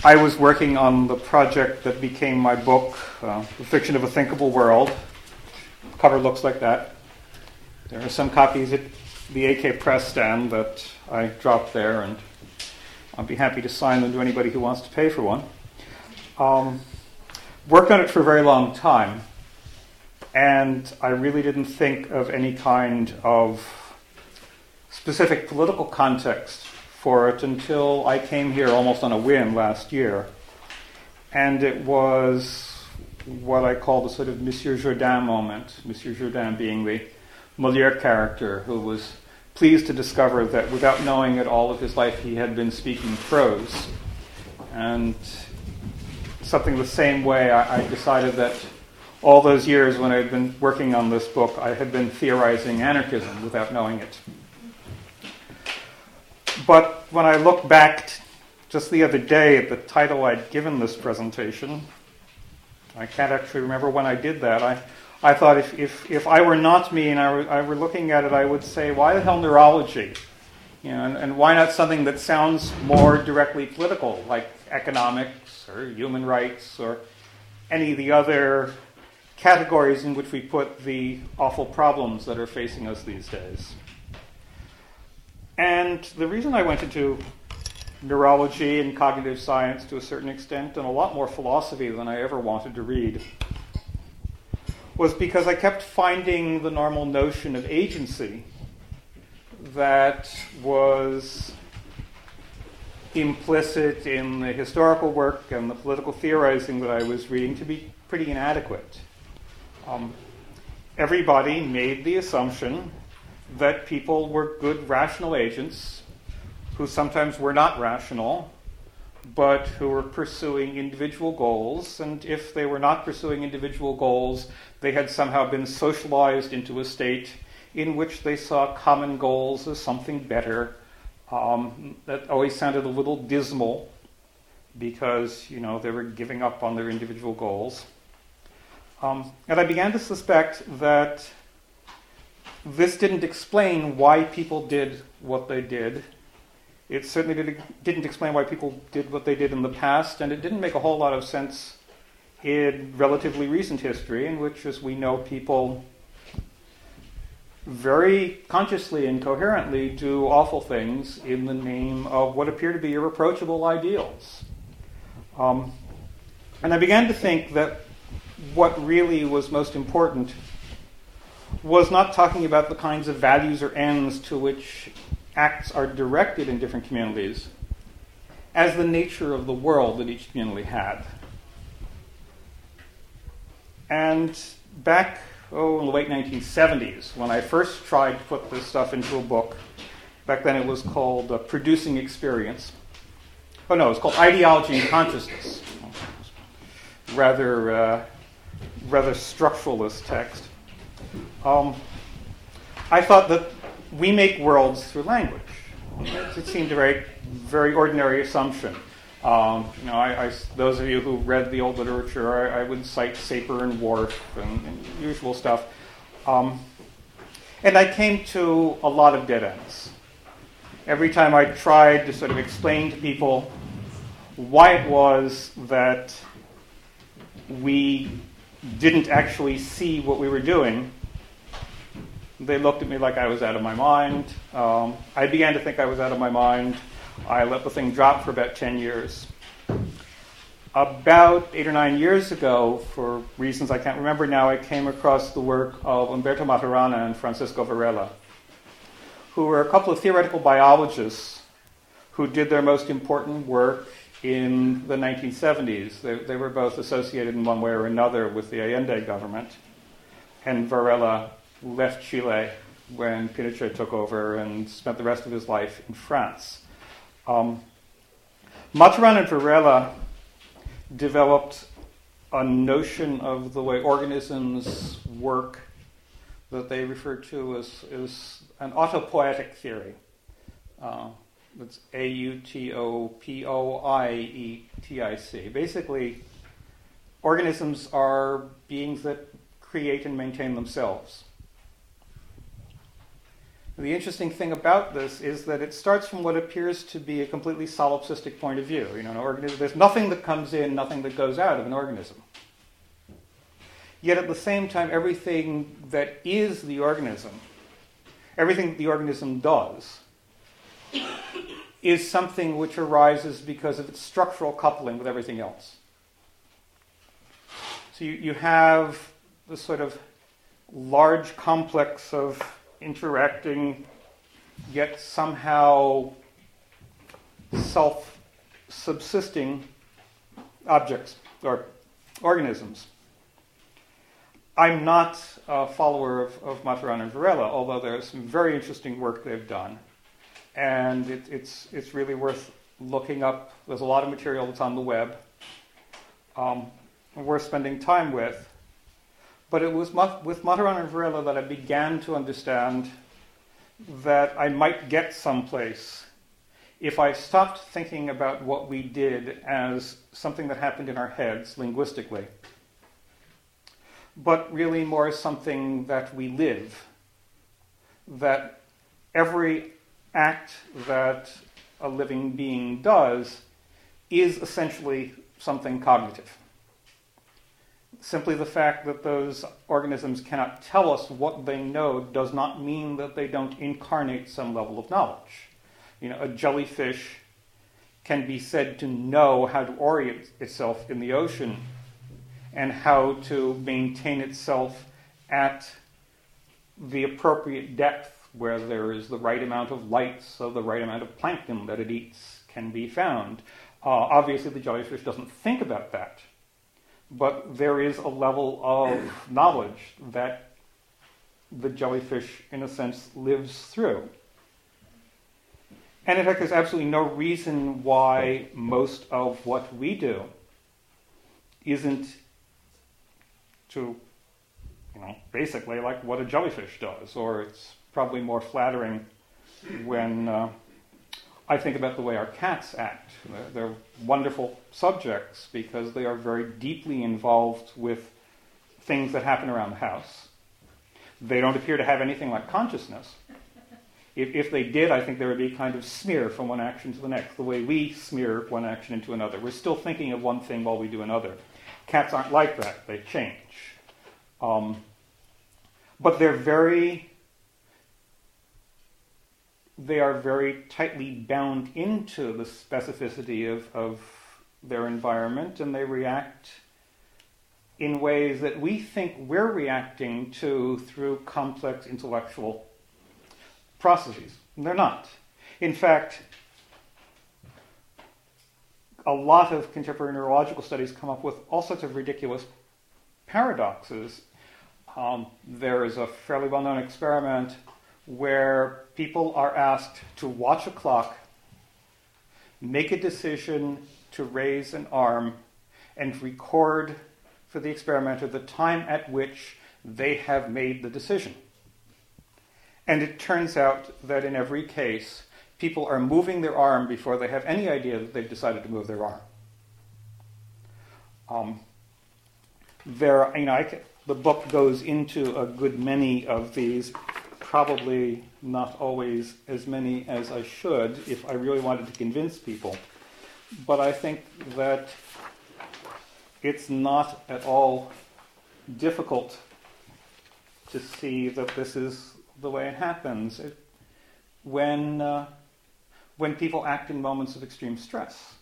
I was working on the project that became my book, The Fiction of a Thinkable World. The cover looks like that. There are some copies at the AK Press stand that I dropped there, and I'll be happy to sign them to anybody who wants to pay for one. Worked on it for a very long time, and I really didn't think of any kind of specific political context for it until I came here almost on a whim last year. And it was what I call the sort of Monsieur Jourdain moment, Monsieur Jourdain being the Molière character who was pleased to discover that without knowing it all of his life he had been speaking prose. And something the same way, I decided that all those years when I had been working on this book, I had been theorizing anarchism without knowing it. But when I look back just the other day at the title I'd given this presentation, I can't actually remember when I did that. I thought if I were not me and I were looking at it, I would say, why the hell neurology? You know, and why not something that sounds more directly political, like economics or human rights or any of the other categories in which we put the awful problems that are facing us these days. And the reason I went into neurology and cognitive science to a certain extent, and a lot more philosophy than I ever wanted to read, was because I kept finding the normal notion of agency that was implicit in the historical work and the political theorizing that I was reading to be pretty inadequate. Everybody made the assumption that people were good, rational agents who sometimes were not rational, but who were pursuing individual goals. And if they were not pursuing individual goals, they had somehow been socialized into a state in which they saw common goals as something better. That always sounded a little dismal because, you know, they were giving up on their individual goals. And I began to suspect that this didn't explain why people did what they did. It certainly didn't explain why people did what they did in the past, and it didn't make a whole lot of sense in relatively recent history, in which, as we know, people very consciously and coherently do awful things in the name of what appear to be irreproachable ideals. And I began to think that what really was most important was not talking about the kinds of values or ends to which acts are directed in different communities as the nature of the world that each community had. And back, in the late 1970s, when I first tried to put this stuff into a book, back then it was called Producing Experience. It was called Ideology and Consciousness. Rather structuralist text. I thought that we make worlds through language. It seemed a very, very ordinary assumption. Those of you who read the old literature, I would cite Sapir and Whorf and usual stuff. And I came to a lot of dead ends. Every time I tried to sort of explain to people why it was that we didn't actually see what we were doing, they looked at me like I was out of my mind. I began to think I was out of my mind. I let the thing drop for about 10 years. About 8 or 9 years ago, for reasons I can't remember now, I came across the work of Umberto Maturana and Francisco Varela, who were a couple of theoretical biologists who did their most important work in the 1970s. They were both associated in one way or another with the Allende government, and Varela left Chile when Pinochet took over and spent the rest of his life in France. Maturana and Varela developed a notion of the way organisms work that they refer to as an autopoietic theory. It's autopoietic. Basically, organisms are beings that create and maintain themselves. The interesting thing about this is that it starts from what appears to be a completely solipsistic point of view. An organism, there's nothing that comes in, nothing that goes out of an organism. Yet at the same time, everything that is the organism, everything the organism does, is something which arises because of its structural coupling with everything else. So you have this sort of large complex of interacting, yet somehow self-subsisting objects or organisms. I'm not a follower of Maturana and Varela, although there's some very interesting work they've done. And it's really worth looking up. There's a lot of material that's on the web, worth spending time with. But it was with Maturana and Varela that I began to understand that I might get someplace if I stopped thinking about what we did as something that happened in our heads linguistically, but really more as something that we live, that every act that a living being does is essentially something cognitive. Simply the fact that those organisms cannot tell us what they know does not mean that they don't incarnate some level of knowledge. A jellyfish can be said to know how to orient itself in the ocean and how to maintain itself at the appropriate depth where there is the right amount of light, so the right amount of plankton that it eats can be found. Obviously, the jellyfish doesn't think about that, but there is a level of knowledge that the jellyfish, in a sense, lives through. And in fact, there's absolutely no reason why most of what we do isn't to, basically like what a jellyfish does, or it's probably more flattering when I think about the way our cats act. They're wonderful subjects because they are very deeply involved with things that happen around the house. They don't appear to have anything like consciousness. If they did, I think there would be a kind of smear from one action to the next, the way we smear one action into another. We're still thinking of one thing while we do another. Cats aren't like that. They change. But they are very tightly bound into the specificity of their environment, and they react in ways that we think we're reacting to through complex intellectual processes. And they're not. In fact, a lot of contemporary neurological studies come up with all sorts of ridiculous paradoxes. There is a fairly well-known experiment where people are asked to watch a clock, make a decision to raise an arm, and record for the experimenter the time at which they have made the decision. And it turns out that in every case, people are moving their arm before they have any idea that they've decided to move their arm. The book goes into a good many of these, probably not always as many as I should if I really wanted to convince people. But I think that it's not at all difficult to see that this is the way it happens. When people act in moments of extreme stress,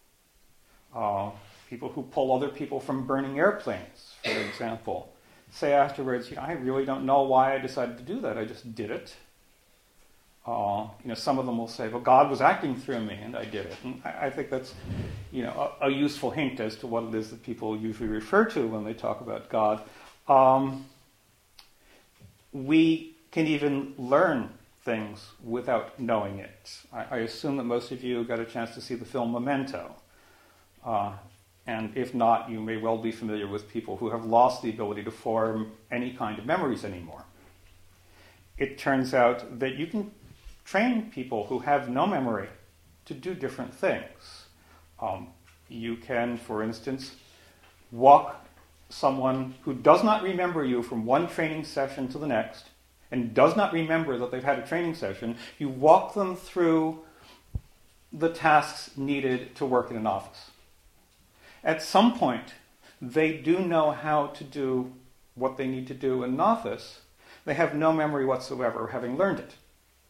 people who pull other people from burning airplanes, for example, say afterwards, I really don't know why I decided to do that. I just did it. Some of them will say, well, God was acting through me, and I did it. And I think that's, a useful hint as to what it is that people usually refer to when they talk about God. We can even learn things without knowing it. I assume that most of you got a chance to see the film Memento. And if not, you may well be familiar with people who have lost the ability to form any kind of memories anymore. It turns out that you can train people who have no memory to do different things. You can, for instance, walk someone who does not remember you from one training session to the next and does not remember that they've had a training session, you walk them through the tasks needed to work in an office. At some point, they do know how to do what they need to do in an office. They have no memory whatsoever of having learned it.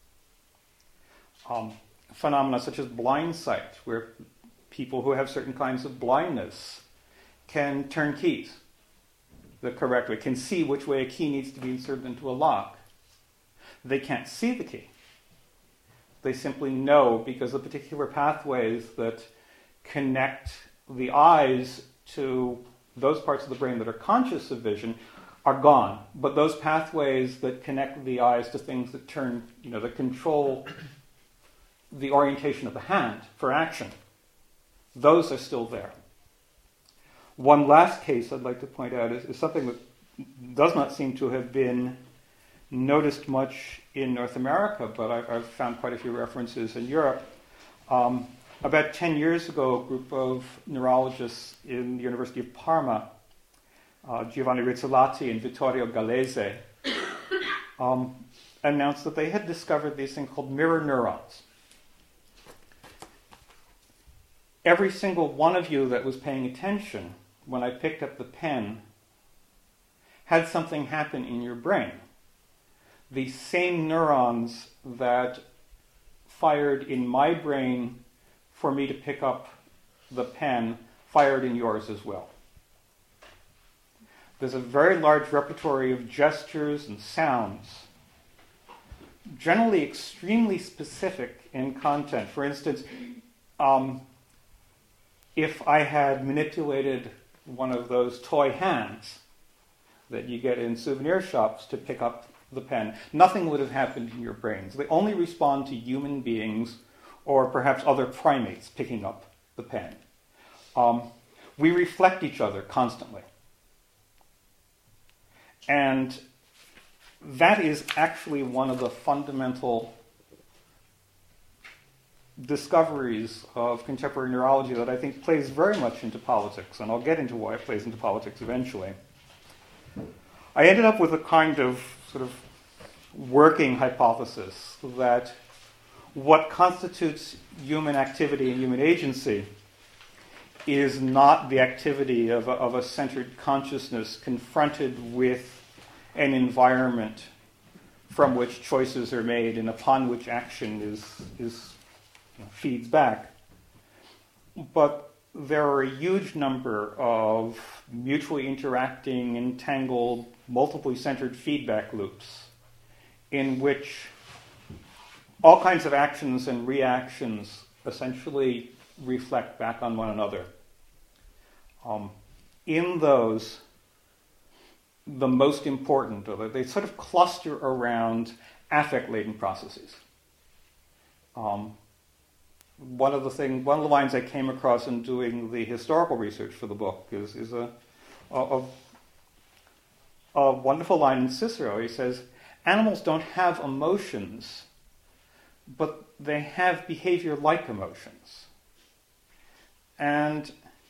Phenomena such as blind sight, where people who have certain kinds of blindness can turn keys the correct way, can see which way a key needs to be inserted into a lock. They can't see the key. They simply know because the particular pathways that connect the eyes to those parts of the brain that are conscious of vision are gone. But those pathways that connect the eyes to things that turn, that control the orientation of the hand for action, those are still there. One last case I'd like to point out is something that does not seem to have been noticed much in North America, but I've found quite a few references in Europe. About 10 years ago, a group of neurologists in the University of Parma, Giovanni Rizzolatti and Vittorio Gallese, announced that they had discovered these things called mirror neurons. Every single one of you that was paying attention when I picked up the pen had something happen in your brain. The same neurons that fired in my brain for me to pick up the pen fired in yours as well. There's a very large repertory of gestures and sounds, generally extremely specific in content. For instance, if I had manipulated one of those toy hands that you get in souvenir shops to pick up the pen, nothing would have happened in your brains. They only respond to human beings or perhaps other primates picking up the pen. We reflect each other constantly. And that is actually one of the fundamental discoveries of contemporary neurology that I think plays very much into politics, and I'll get into why it plays into politics eventually. I ended up with a kind of sort of working hypothesis that what constitutes human activity and human agency is not the activity of a centered consciousness confronted with an environment from which choices are made and upon which action feeds back. But there are a huge number of mutually interacting, entangled, multiply centered feedback loops in which all kinds of actions and reactions essentially reflect back on one another. In those, the most important, or they sort of cluster around affect-laden processes. One of the lines I came across in doing the historical research for the book is a wonderful line in Cicero. He says, "Animals don't have emotions, but they have behavior like emotions." And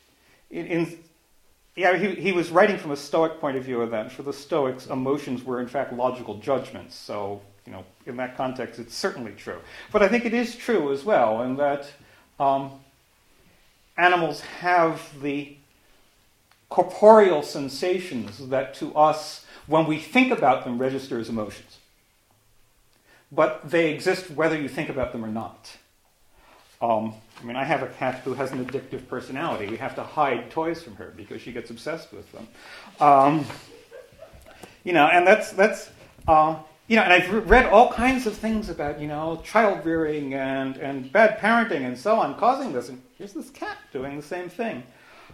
he was writing from a Stoic point of view of that. For the Stoics, emotions were in fact logical judgments. So, in that context, it's certainly true. But I think it is true as well, in that animals have the corporeal sensations that to us, when we think about them, register as emotions. But they exist whether you think about them or not. I have a cat who has an addictive personality. We have to hide toys from her because she gets obsessed with them. And and I've read all kinds of things about, child rearing and bad parenting and so on causing this. And here's this cat doing the same thing.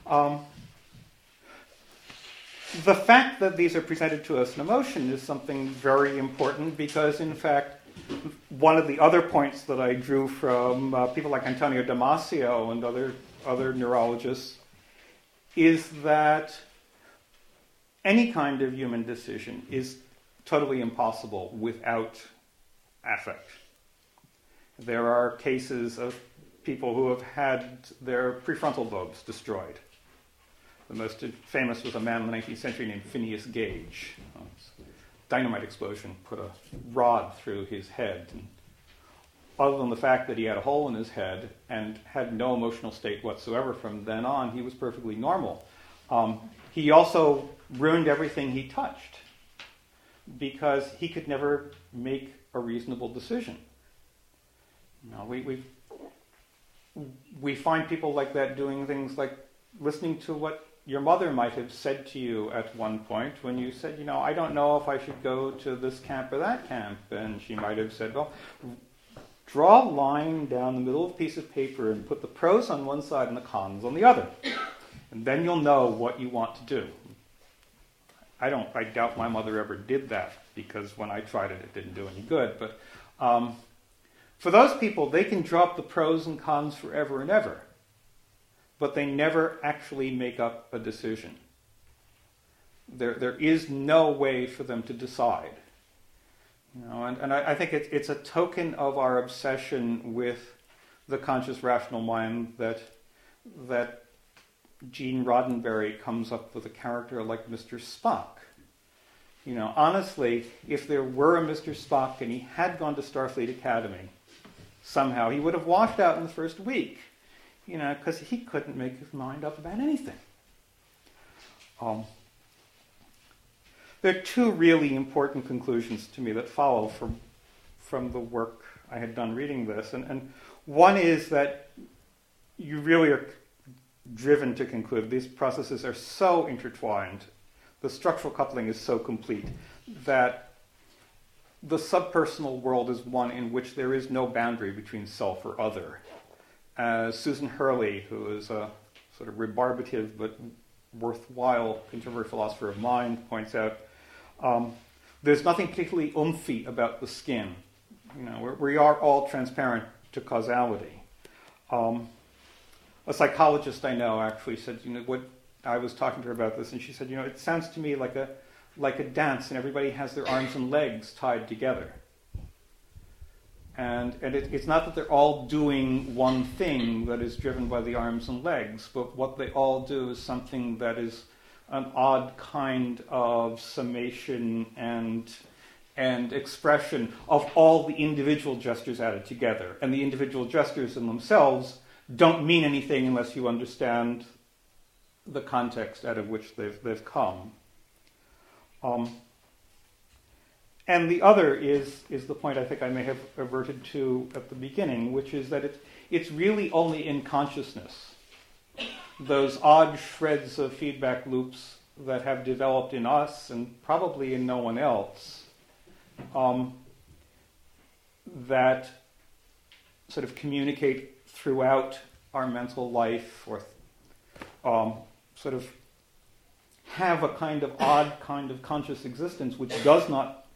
The fact that these are presented to us in emotion is something very important because, in fact, one of the other points that I drew from people like Antonio Damasio and other neurologists is that any kind of human decision is totally impossible without affect. There are cases of people who have had their prefrontal lobes destroyed. The most famous was a man in the 19th century named Phineas Gage. dynamite explosion put a rod through his head. And other than the fact that he had a hole in his head and had no emotional state whatsoever from then on, he was perfectly normal. He also ruined everything he touched because he could never make a reasonable decision. You know, we find people like that doing things like listening to what your mother might have said to you at one point when you said, you know, I don't know if I should go to this camp or that camp. And she might have said, well, draw a line down the middle of a piece of paper and put the pros on one side and the cons on the other. And then you'll know what you want to do. I doubt my mother ever did that because when I tried it, it didn't do any good. But for those people, they can drop the pros and cons forever and ever, but they never actually make up a decision. There is no way for them to decide. You know, and I think it's a token of our obsession with the conscious rational mind that Gene Roddenberry comes up with a character like Mr. Spock. You know, honestly, if there were a Mr. Spock and he had gone to Starfleet Academy, somehow he would have washed out in the first week, you know, because he couldn't make his mind up about anything. There are two really important conclusions to me that follow from the work I had done reading this. And one is that you really are driven to conclude these processes are so intertwined, the structural coupling is so complete, that the subpersonal world is one in which there is no boundary between self or other. As Susan Hurley, who is a sort of rebarbative but worthwhile contemporary philosopher of mind, points out, there's nothing particularly umphy about the skin. You know, we are all transparent to causality. A psychologist I know actually said, you know, what I was talking to her about this, and she said, you know, it sounds to me like a dance, and everybody has their arms and legs tied together. And it's not that they're all doing one thing that is driven by the arms and legs, but what they all do is something that is an odd kind of summation and expression of all the individual gestures added together. And the individual gestures in themselves don't mean anything unless you understand the context out of which they've come. And the other is the point I think I may have adverted to at the beginning, which is that it's really only in consciousness, those odd shreds of feedback loops that have developed in us and probably in no one else, that sort of communicate throughout our mental life, or sort of have a kind of odd kind of conscious existence which does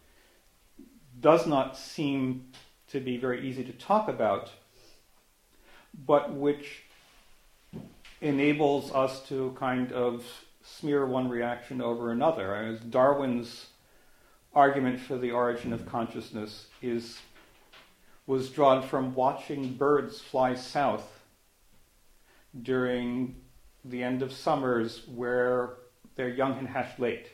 not seem to be very easy to talk about, but which enables us to kind of smear one reaction over another. As Darwin's argument for the origin of consciousness was drawn from watching birds fly south during the end of summers where their young had hatched late.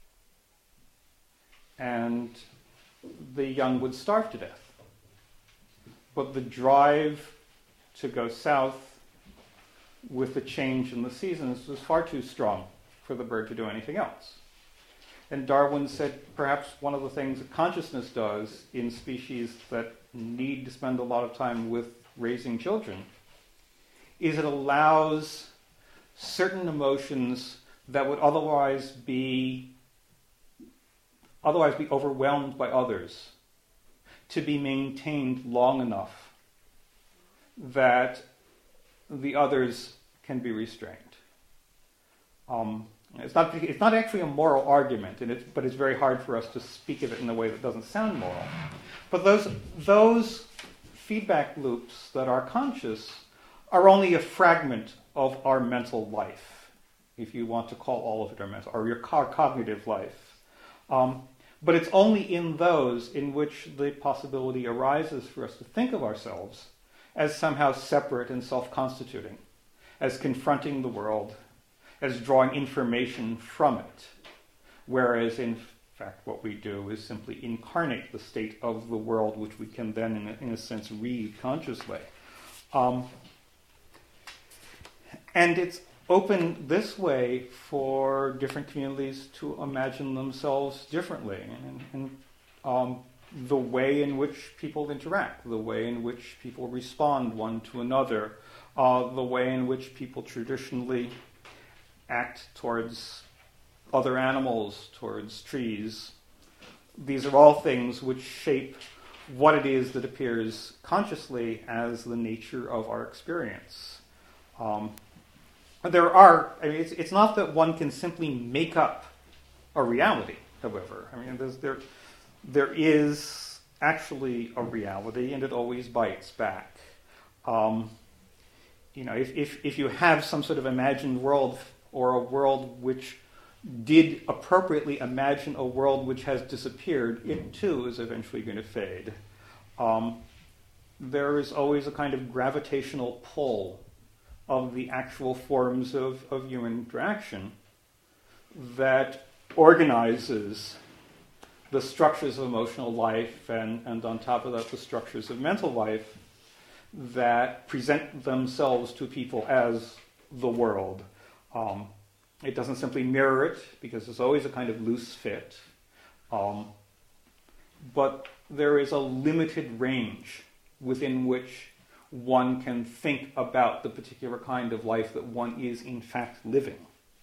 And the young would starve to death. But the drive to go south with the change in the seasons was far too strong for the bird to do anything else. And Darwin said perhaps one of the things that consciousness does in species that need to spend a lot of time with raising children is it allows certain emotions that would otherwise be overwhelmed by others to be maintained long enough that the others can be restrained. It's not actually a moral argument, but it's very hard for us to speak of it in a way that doesn't sound moral. But those feedback loops that are conscious are only a fragment of our mental life, if you want to call all of it our mental, or your cognitive life. But it's only in those in which the possibility arises for us to think of ourselves as somehow separate and self-constituting, as confronting the world, as drawing information from it. Whereas in In fact, what we do is simply incarnate the state of the world, which we can then, in a sense, read consciously. And it's open this way for different communities to imagine themselves differently, and the way in which people interact, the way in which people respond one to another, the way in which people traditionally act towards other animals, towards trees. These are all things which shape what it is that appears consciously as the nature of our experience. It's not that one can simply make up a reality, however. I mean, there is actually a reality, and it always bites back. If you have some sort of imagined world, or a world which did appropriately imagine a world which has disappeared, it too is eventually going to fade. There is always a kind of gravitational pull of the actual forms of human interaction that organizes the structures of emotional life, and on top of that, the structures of mental life that present themselves to people as the world. It doesn't simply mirror it, because there's always a kind of loose fit. But there is a limited range within which one can think about the particular kind of life that one is in fact living.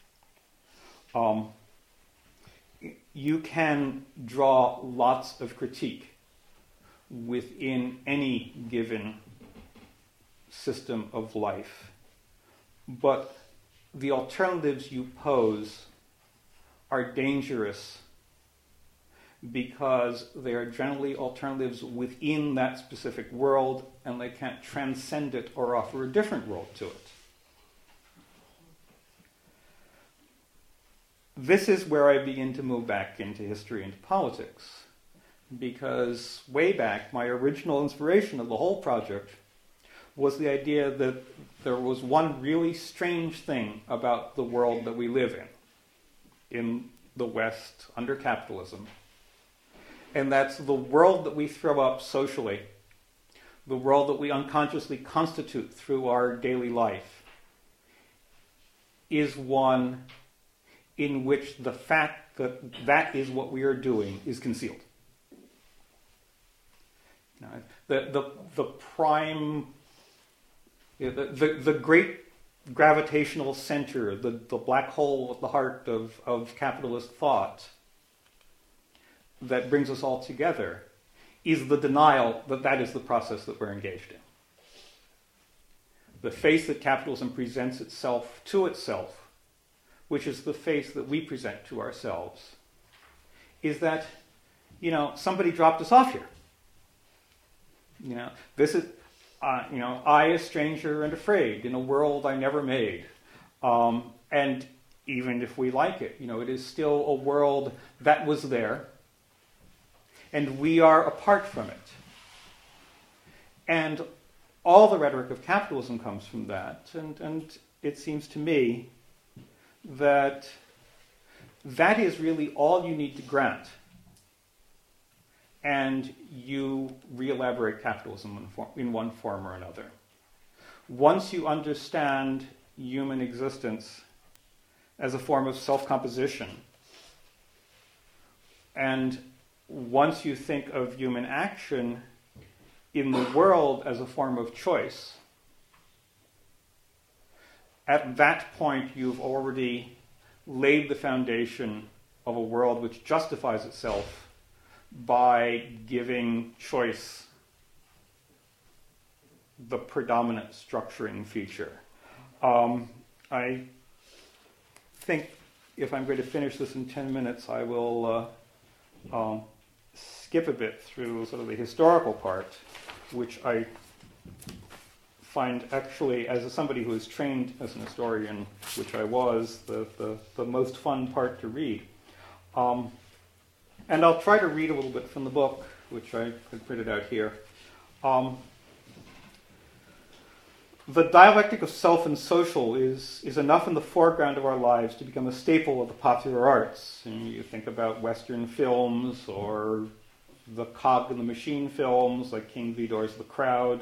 You can draw lots of critique within any given system of life, but the alternatives you pose are dangerous because they are generally alternatives within that specific world, and they can't transcend it or offer a different world to it. This is where I begin to move back into history and politics, because way back, my original inspiration of the whole project was the idea that there was one really strange thing about the world that we live in the West under capitalism, and that's the world that we throw up socially, the world that we unconsciously constitute through our daily life, is one in which the fact that that is what we are doing is concealed. The prime, the great gravitational center, the black hole at the heart of capitalist thought that brings us all together, is the denial that that is the process that we're engaged in. The face that capitalism presents itself to itself, which is the face that we present to ourselves, is that, somebody dropped us off here. This is, I, a stranger and afraid, in a world I never made. And even if we like it, it is still a world that was there, and we are apart from it. And all the rhetoric of capitalism comes from that, and it seems to me that that is really all you need to grant, and you re-elaborate capitalism in one form or another. Once you understand human existence as a form of self-composition, and once you think of human action in the world as a form of choice, at that point you've already laid the foundation of a world which justifies itself by giving choice the predominant structuring feature. I think if I'm going to finish this in 10 minutes, I will skip a bit through sort of the historical part, which I find actually, as somebody who is trained as an historian, which I was, the most fun part to read. And I'll try to read a little bit from the book, which I had printed out here. the dialectic of self and social is enough in the foreground of our lives to become a staple of the popular arts. And you think about Western films or the cog and the machine films like King Vidor's The Crowd.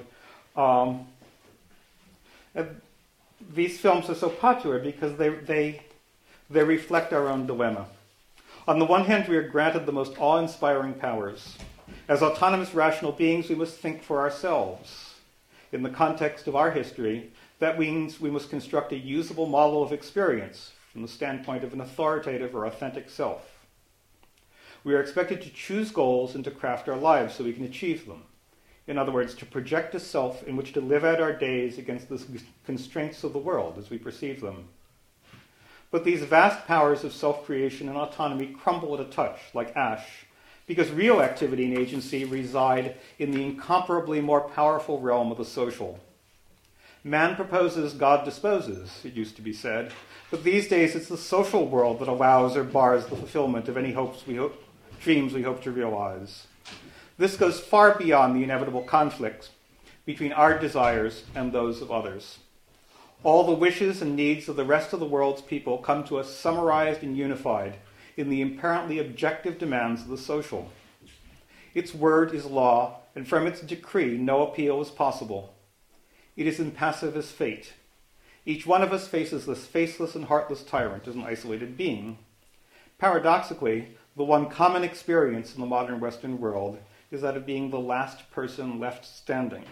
These films are so popular because they reflect our own dilemma. On the one hand, we are granted the most awe-inspiring powers. As autonomous rational beings, we must think for ourselves. In the context of our history, that means we must construct a usable model of experience from the standpoint of an authoritative or authentic self. We are expected to choose goals and to craft our lives so we can achieve them. In other words, to project a self in which to live out our days against the constraints of the world as we perceive them. But these vast powers of self-creation and autonomy crumble at a touch, like ash, because real activity and agency reside in the incomparably more powerful realm of the social. Man proposes, God disposes, it used to be said, but these days it's the social world that allows or bars the fulfillment of any dreams we hope to realize. This goes far beyond the inevitable conflicts between our desires and those of others. All the wishes and needs of the rest of the world's people come to us summarized and unified in the apparently objective demands of the social. Its word is law, and from its decree no appeal is possible. It is impassive as fate. Each one of us faces this faceless and heartless tyrant as an isolated being. Paradoxically, the one common experience in the modern Western world is that of being the last person left standing.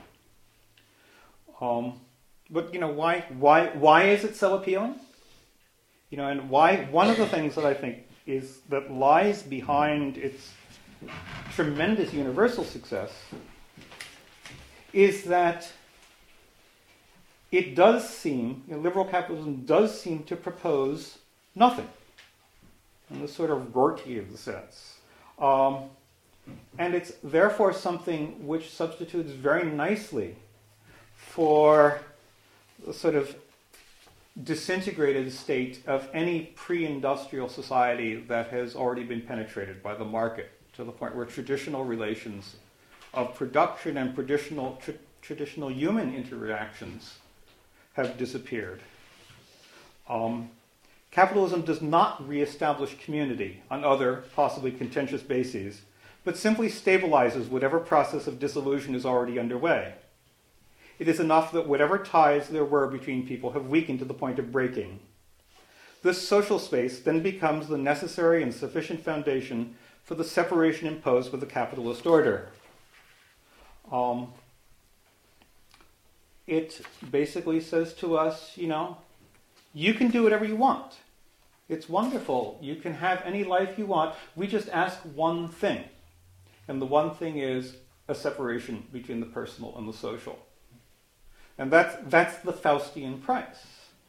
But why is it so appealing? And why? One of the things that I think is that lies behind its tremendous universal success is that it does seem, liberal capitalism does seem to propose nothing, in the sort of Rorty sense. And it's therefore something which substitutes very nicely for the sort of disintegrated state of any pre-industrial society that has already been penetrated by the market, to the point where traditional relations of production and traditional human interactions have disappeared. Capitalism does not reestablish community on other, possibly contentious bases, but simply stabilizes whatever process of dissolution is already underway. It is enough that whatever ties there were between people have weakened to the point of breaking. This social space then becomes the necessary and sufficient foundation for the separation imposed by the capitalist order. It basically says to us, you can do whatever you want. It's wonderful. You can have any life you want. We just ask one thing. And the one thing is a separation between the personal and the social. And that's the Faustian price.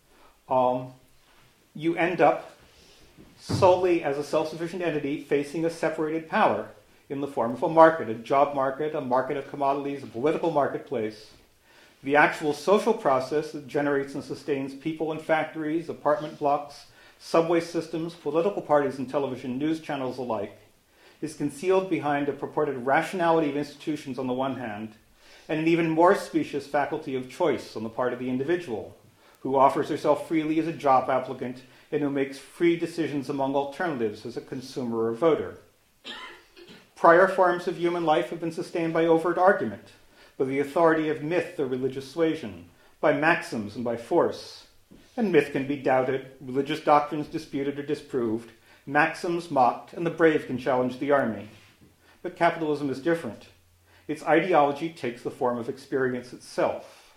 You end up solely as a self-sufficient entity facing a separated power in the form of a market, a job market, a market of commodities, a political marketplace. The actual social process that generates and sustains people in factories, apartment blocks, subway systems, political parties, and television news channels alike is concealed behind a purported rationality of institutions on the one hand, and an even more specious faculty of choice on the part of the individual, who offers herself freely as a job applicant and who makes free decisions among alternatives as a consumer or voter. Prior forms of human life have been sustained by overt argument, by the authority of myth or religious suasion, by maxims and by force. And myth can be doubted, religious doctrines disputed or disproved, maxims mocked, and the brave can challenge the army. But capitalism is different. Its ideology takes the form of experience itself.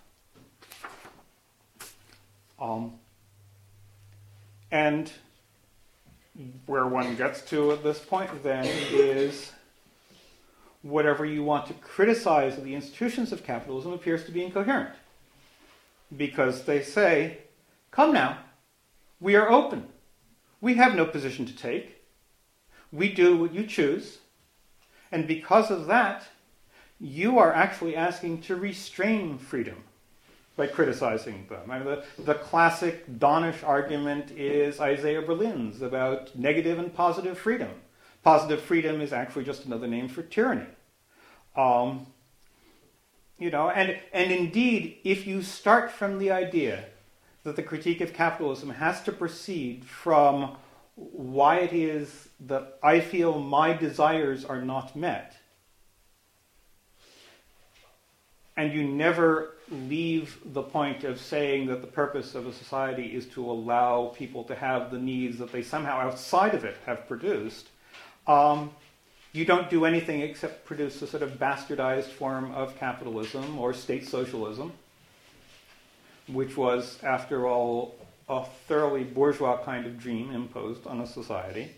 And where one gets to at this point then is whatever you want to criticize of the institutions of capitalism appears to be incoherent. Because they say, come now, we are open. We have no position to take. We do what you choose. And because of that, you are actually asking to restrain freedom by criticizing them. I mean, the classic Dawnish argument is Isaiah Berlin's about negative and positive freedom. Positive freedom is actually just another name for tyranny. And indeed, if you start from the idea that the critique of capitalism has to proceed from why it is that I feel my desires are not met, and you never leave the point of saying that the purpose of a society is to allow people to have the needs that they somehow outside of it have produced, you don't do anything except produce a sort of bastardized form of capitalism or state socialism, which was, after all, a thoroughly bourgeois kind of dream imposed on a society.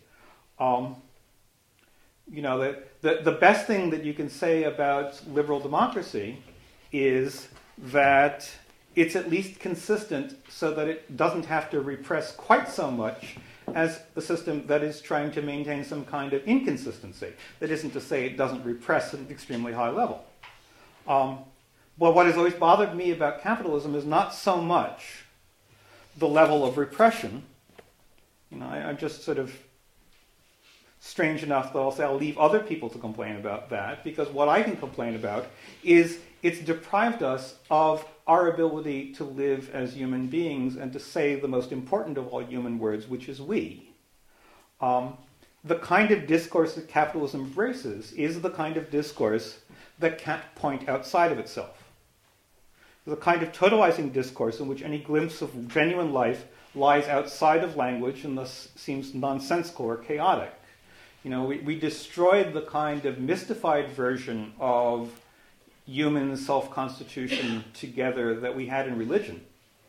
The best thing that you can say about liberal democracy is that it's at least consistent so that it doesn't have to repress quite so much as a system that is trying to maintain some kind of inconsistency. That isn't to say it doesn't repress at an extremely high level. Well, what has always bothered me about capitalism is not so much the level of repression. I'm just sort of strange enough that I'll say I'll leave other people to complain about that, because what I can complain about is it's deprived us of our ability to live as human beings and to say the most important of all human words, which is we. The kind of discourse that capitalism embraces is the kind of discourse that can't point outside of itself. The kind of totalizing discourse in which any glimpse of genuine life lies outside of language and thus seems nonsensical or chaotic. We destroyed the kind of mystified version of human self-constitution together that we had in religion.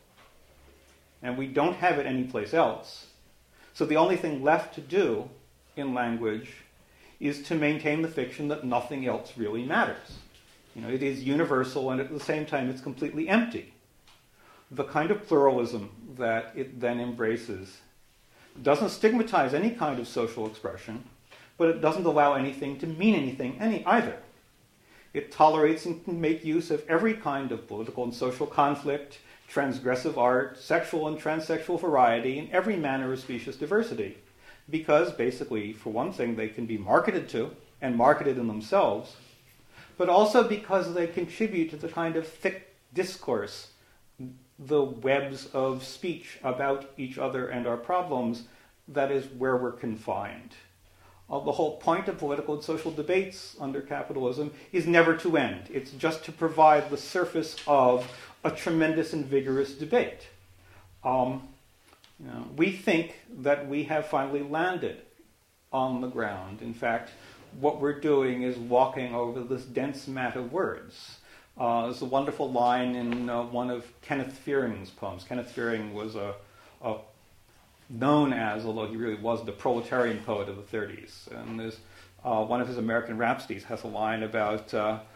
And we don't have it anyplace else. So the only thing left to do in language is to maintain the fiction that nothing else really matters. It is universal, and at the same time it's completely empty. The kind of pluralism that it then embraces doesn't stigmatize any kind of social expression, but it doesn't allow anything to mean anything either. It tolerates and can make use of every kind of political and social conflict, transgressive art, sexual and transsexual variety, and every manner of specious diversity. Because, basically, for one thing, they can be marketed to and marketed in themselves, but also because they contribute to the kind of thick discourse, the webs of speech about each other and our problems, that is where we're confined. The whole point of political and social debates under capitalism is never to end. It's just to provide the surface of a tremendous and vigorous debate. We think that we have finally landed on the ground. In fact, what we're doing is walking over this dense mat of words. There's a wonderful line in one of Kenneth Fearing's poems. Kenneth Fearing was known as, although he really was the proletarian poet of the 30s. And there's one of his American Rhapsodies has a line about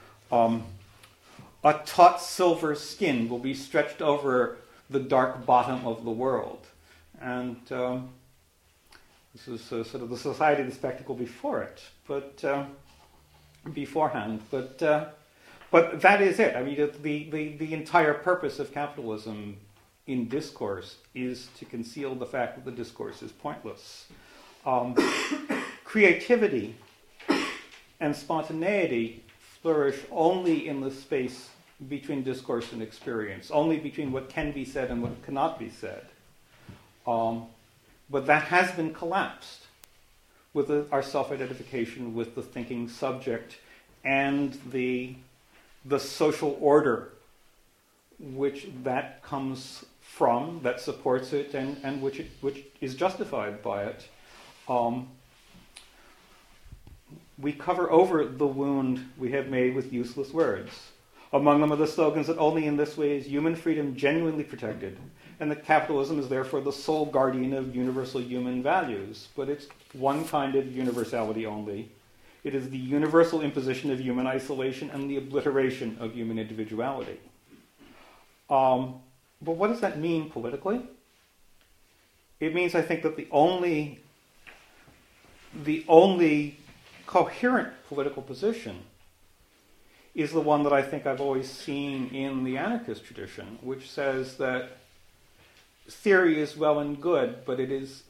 a taut silver skin will be stretched over the dark bottom of the world. And this is sort of the society of the spectacle before it, but beforehand. But that is it. I mean, the entire purpose of capitalism in discourse is to conceal the fact that the discourse is pointless. Creativity and spontaneity flourish only in the space between discourse and experience, only between what can be said and what cannot be said. But that has been collapsed with our self-identification with the thinking subject and the social order which that comes from, that supports it, and which is justified by it. We cover over the wound we have made with useless words. Among them are the slogans that only in this way is human freedom genuinely protected, and that capitalism is therefore the sole guardian of universal human values. But it's one kind of universality only. It is the universal imposition of human isolation and the obliteration of human individuality. But what does that mean politically? It means, I think, that the only coherent political position is the one that I think I've always seen in the anarchist tradition, which says that theory is well and good, but it is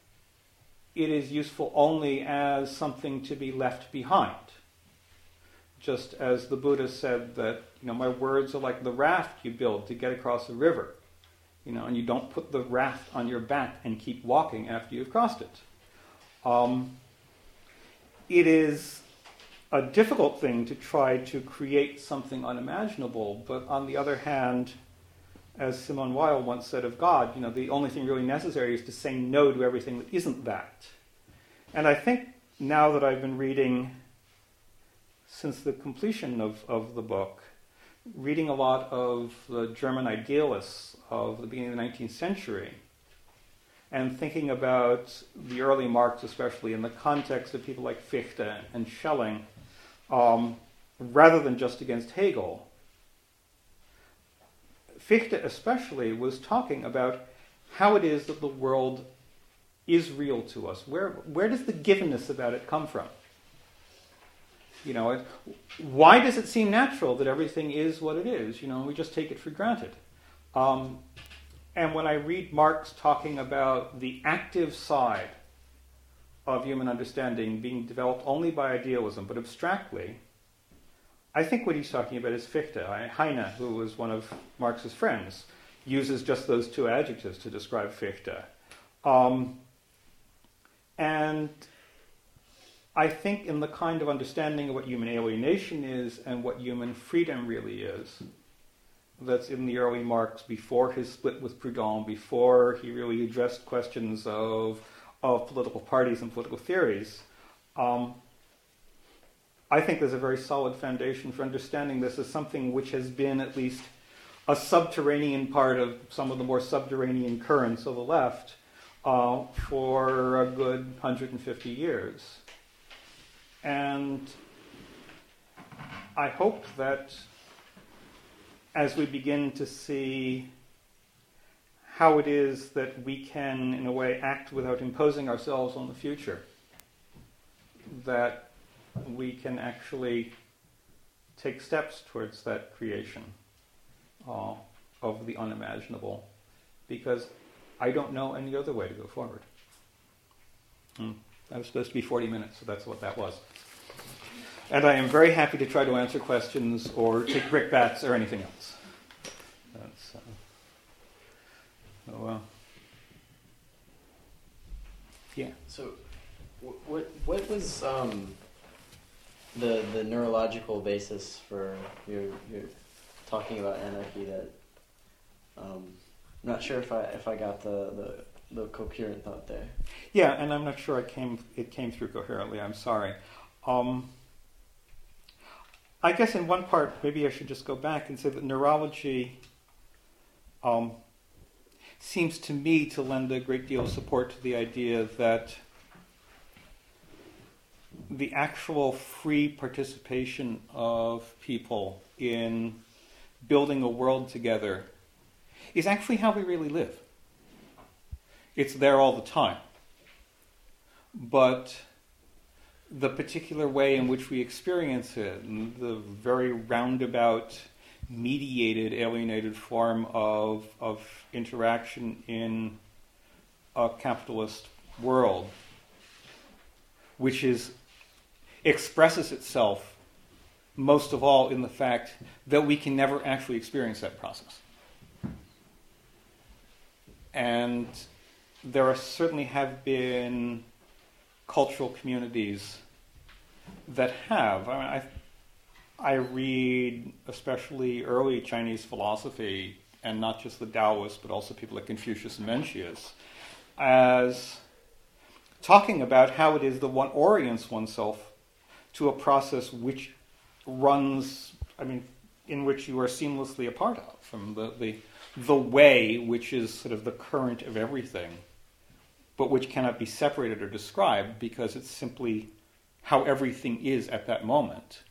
useful only as something to be left behind. just as the Buddha said that, my words are like the raft you build to get across a river, and you don't put the raft on your back and keep walking after you've crossed it. It is a difficult thing to try to create something unimaginable, but on the other hand, as Simone Weil once said of God, the only thing really necessary is to say no to everything that isn't that. And I think now that I've been reading, since the completion of the book, reading a lot of the German idealists of the beginning of the 19th century, and thinking about the early Marx, especially in the context of people like Fichte and Schelling, rather than just against Hegel. Fichte especially was talking about how it is that the world is real to us. Where does the givenness about it come from? Why does it seem natural that everything is what it is? We just take it for granted. And when I read Marx talking about the active side of human understanding being developed only by idealism, but abstractly, I think what he's talking about is Fichte. Heine, who was one of Marx's friends, uses just those two adjectives to describe Fichte. And I think in the kind of understanding of what human alienation is and what human freedom really is, that's in the early Marx, before his split with Proudhon, before he really addressed questions of political parties and political theories, I think there's a very solid foundation for understanding this as something which has been at least a subterranean part of some of the more subterranean currents of the left for a good 150 years. And I hope that as we begin to see how it is that we can, in a way, act without imposing ourselves on the future, that we can actually take steps towards that creation of the unimaginable, because I don't know any other way to go forward. That was supposed to be 40 minutes, so that's what that was. And I am very happy to try to answer questions or take brickbats or anything else. Yeah. So, what was the neurological basis for your talking about anarchy? That I'm not sure if I got the coherent thought there. Yeah, and I'm not sure it came through coherently. I'm sorry. I guess in one part, maybe I should just go back and say that neurology seems to me to lend a great deal of support to the idea that the actual free participation of people in building a world together is actually how we really live. It's there all the time. But the particular way in which we experience it, and the very roundabout, mediated, alienated form of interaction in a capitalist world, which expresses itself most of all in the fact that we can never actually experience that process. And there certainly have been cultural communities that have. I read especially early Chinese philosophy, and not just the Taoists, but also people like Confucius and Mencius, as talking about how it is that one orients oneself to a process which runs, in which you are seamlessly a part of, from the way which is sort of the current of everything, but which cannot be separated or described because it's simply how everything is at that moment,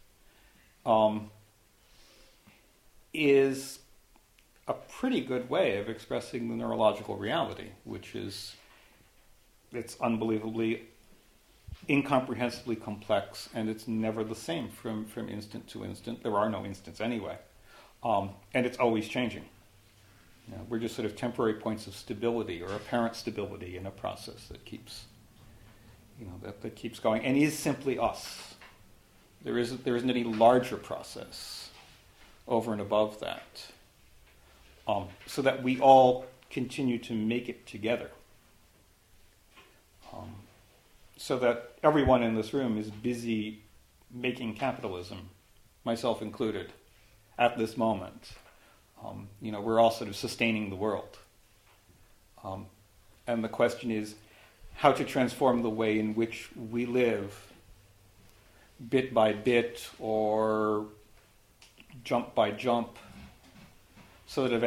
is a pretty good way of expressing the neurological reality, which is, it's unbelievably, incomprehensibly complex, and it's never the same from instant to instant. There are no instants anyway. And it's always changing. We're just sort of temporary points of stability or apparent stability in a process that keeps, that keeps going and is simply us. There isn't any larger process over and above that, so that we all continue to make it together. So that everyone in this room is busy making capitalism, myself included, at this moment. We're all sort of sustaining the world. And the question is how to transform the way in which we live, bit by bit or jump by jump, so that